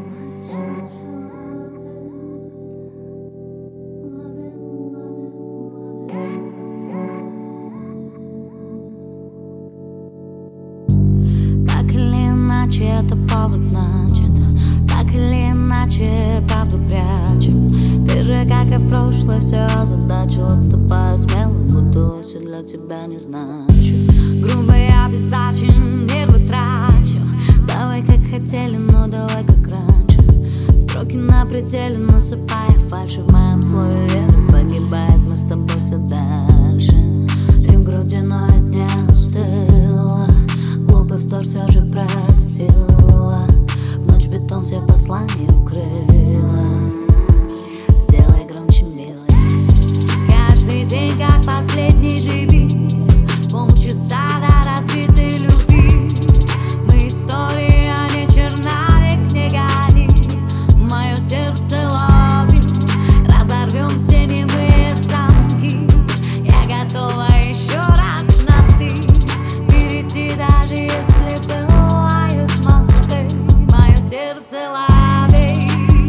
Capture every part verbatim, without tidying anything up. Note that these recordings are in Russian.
Так или иначе это повод, значит. Так или иначе правду прячем. Ты же, как и в прошлое, все озадачил. Отступая смело, буду все для тебя не значу. Грубо я без сдачи нервы трачу. Давай как хотели, но давай как раньше. Строки на пределе, насыпая фальши. В моем слове веры погибает, мы с тобой все дальше. И в груди ноет не остыла. Глупый вздор все же простила. В ночь бетон все послания укрыла. Сделай громче, милый. Каждый день как последний живи. Полчаса до разбитой любви. Мы истории, а не черновик, не гони. Мое сердце лови. Разорвем все немые замки. Я готова еще раз на ты перейти, даже если пылают мосты. Мое сердце лови.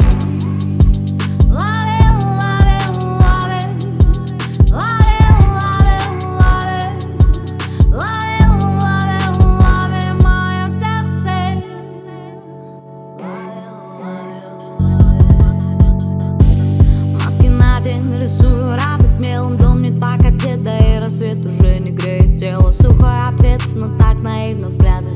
Рисую радость смелым, дом не так одет, да и рассвет уже не греет тело. Сухой ответ, но так наивно взгляд